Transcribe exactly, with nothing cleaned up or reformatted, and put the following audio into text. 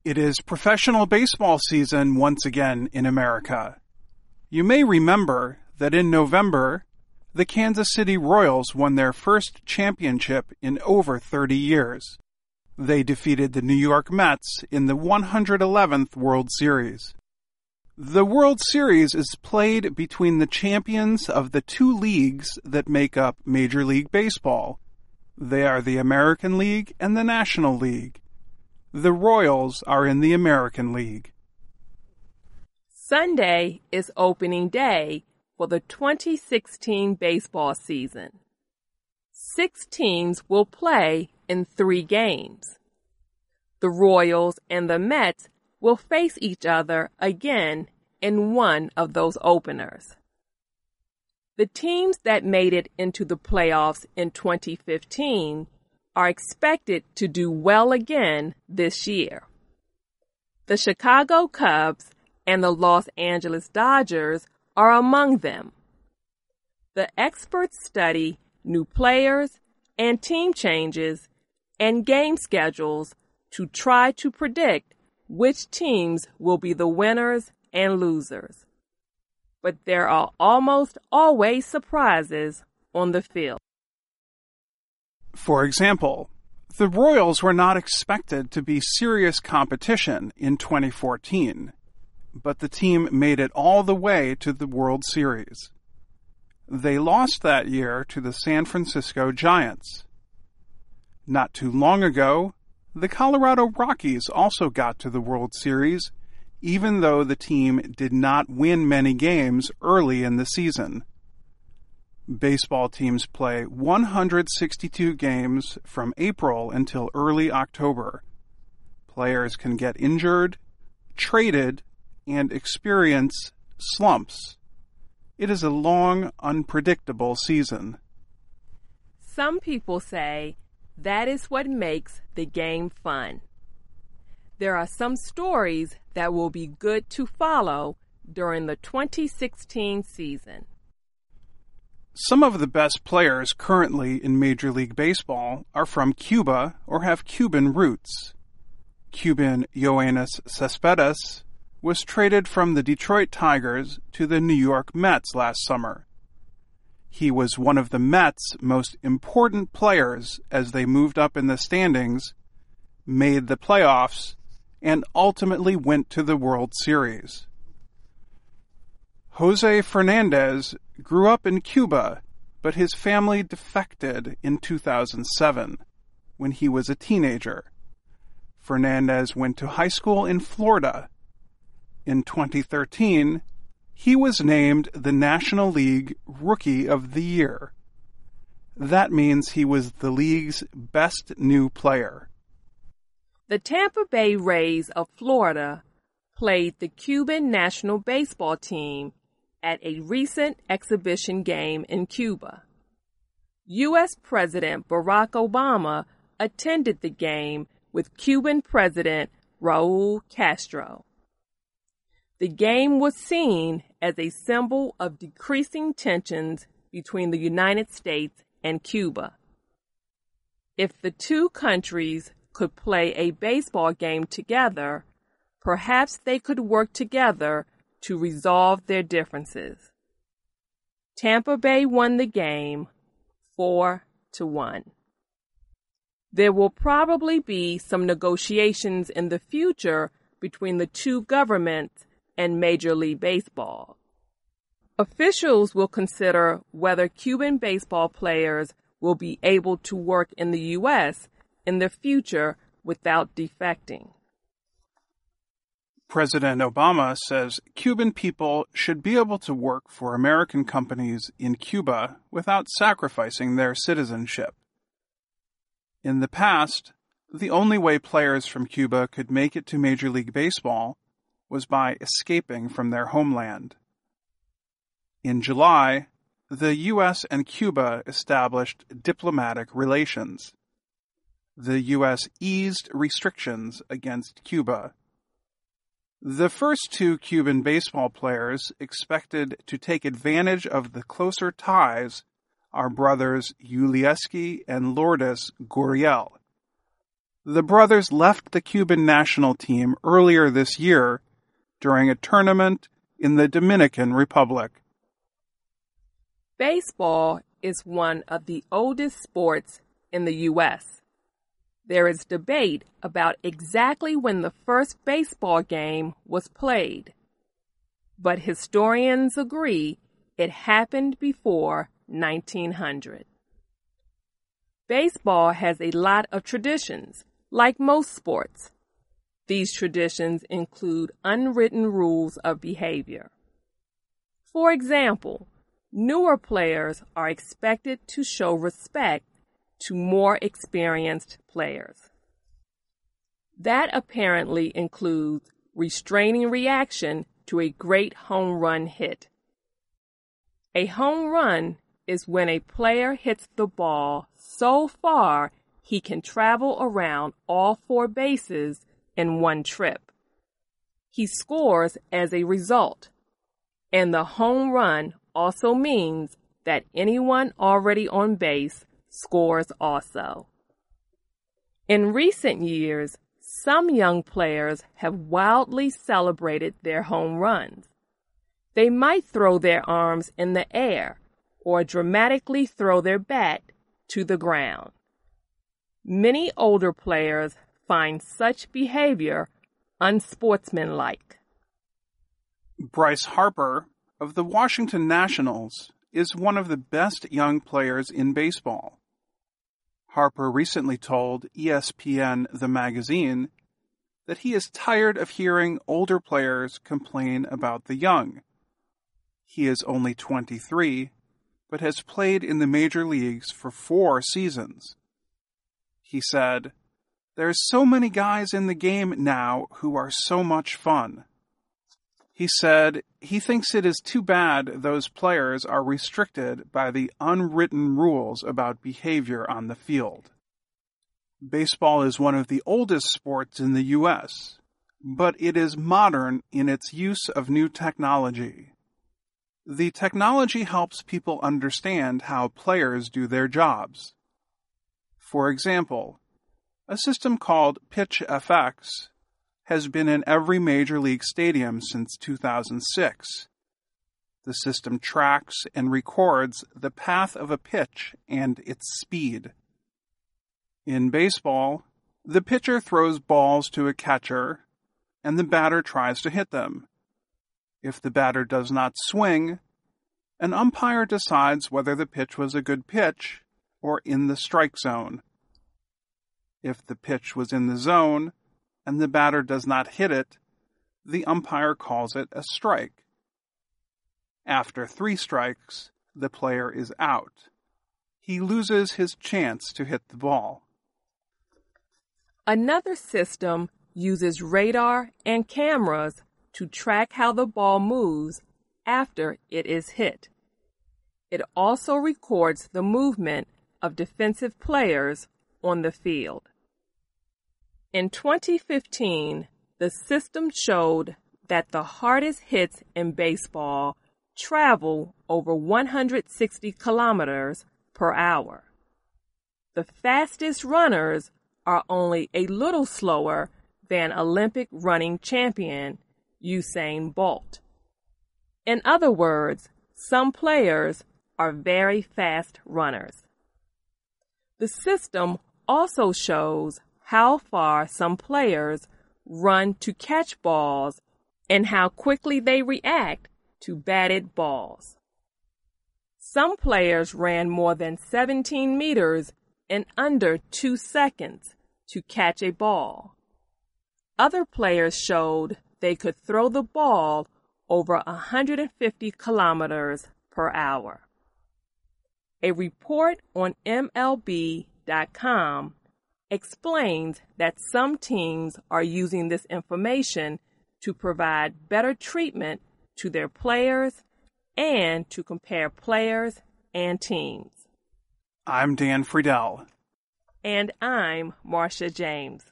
It is professional baseball season once again in America. You may remember that in November, the Kansas City Royals won their first championship in over thirty years. They defeated the New York Mets in the one hundred eleventh World Series. The World Series is played between the champions of the two leagues that make up Major League Baseball. They are the American League and the National League. The Royals are in the American League. Sunday is opening day for the twenty sixteen baseball season. Six teams will play in three games. The Royals and the Mets will face each other again in one of those openers. The teams that made it into the playoffs in twenty fifteen are expected to do well again this year. The Chicago Cubs and the Los Angeles Dodgers are among them. The experts study new players and team changes and game schedules to try to predict which teams will be the winners and losers. But there are almost always surprises on the field. For example, the Royals were not expected to be serious competition in twenty fourteen, but the team made it all the way to the World Series. They lost that year to the San Francisco Giants. Not too long ago, the Colorado Rockies also got to the World Series, even though the team did not win many games early in the season. Baseball teams play one hundred sixty-two games from April until early October. Players can get injured, traded, and experience slumps. It is a long, unpredictable season. Some people say that is what makes the game fun. There are some stories that will be good to follow during the twenty sixteen season. Some of the best players currently in Major League Baseball are from Cuba or have Cuban roots. Cuban Yoenis Cespedes was traded from the Detroit Tigers to the New York Mets last summer. He was one of the Mets' most important players as they moved up in the standings, made the playoffs, and ultimately went to the World Series. Jose Fernandez grew up in Cuba, but his family defected in two thousand seven, when he was a teenager. Fernandez went to high school in Florida. In twenty thirteen, he was named the National League Rookie of the Year. That means he was the league's best new player. The Tampa Bay Rays of Florida played the Cuban national baseball team at a recent exhibition game in Cuba. U S President Barack Obama attended the game with Cuban President Raul Castro. The game was seen as a symbol of decreasing tensions between the United States and Cuba. If the two countries could play a baseball game together, perhaps they could work together to resolve their differences. Tampa Bay won the game four to one. There will probably be some negotiations in the future between the two governments and Major League Baseball. Officials will consider whether Cuban baseball players will be able to work in the U S in the future without defecting. President Obama says Cuban people should be able to work for American companies in Cuba without sacrificing their citizenship. In the past, the only way players from Cuba could make it to Major League Baseball was by escaping from their homeland. In July, the U S and Cuba established diplomatic relations. The U S eased restrictions against Cuba. The first two Cuban baseball players expected to take advantage of the closer ties are brothers Yulieski and Lourdes Gurriel. The brothers left the Cuban national team earlier this year during a tournament in the Dominican Republic. Baseball is one of the oldest sports in the U S There is debate about exactly when the first baseball game was played, but historians agree it happened before nineteen hundred. Baseball has a lot of traditions, like most sports. These traditions include unwritten rules of behavior. For example, newer players are expected to show respect to more experienced players. That apparently includes restraining reaction to a great home run hit. A home run is when a player hits the ball so far he can travel around all four bases in one trip. He scores as a result, and the home run also means that anyone already on base scores also. In recent years, some young players have wildly celebrated their home runs. They might throw their arms in the air or dramatically throw their bat to the ground. Many older players find such behavior unsportsmanlike. Bryce Harper of the Washington Nationals is one of the best young players in baseball. Harper recently told E S P N The Magazine that he is tired of hearing older players complain about the young. He is only twenty-three, but has played in the major leagues for four seasons. He said, "There's so many guys in the game now who are so much fun." He said he thinks it is too bad those players are restricted by the unwritten rules about behavior on the field. Baseball is one of the oldest sports in the U S, but it is modern in its use of new technology. The technology helps people understand how players do their jobs. For example, a system called PitchFX has been in every major league stadium since two thousand six. The system tracks and records the path of a pitch and its speed. In baseball, the pitcher throws balls to a catcher, and the batter tries to hit them. If the batter does not swing, an umpire decides whether the pitch was a good pitch or in the strike zone. If the pitch was in the zone, and the batter does not hit it, the umpire calls it a strike. After three strikes, the player is out. He loses his chance to hit the ball. Another system uses radar and cameras to track how the ball moves after it is hit. It also records the movement of defensive players on the field. In twenty fifteen, the system showed that the hardest hits in baseball travel over one hundred sixty kilometers per hour. The fastest runners are only a little slower than Olympic running champion Usain Bolt. In other words, some players are very fast runners. The system also shows how far some players run to catch balls and how quickly they react to batted balls. Some players ran more than seventeen meters in under two seconds to catch a ball. Other players showed they could throw the ball over one hundred fifty kilometers per hour. A report on M L B dot com explains that some teams are using this information to provide better treatment to their players and to compare players and teams. I'm Dan Friedel. And I'm Marcia James.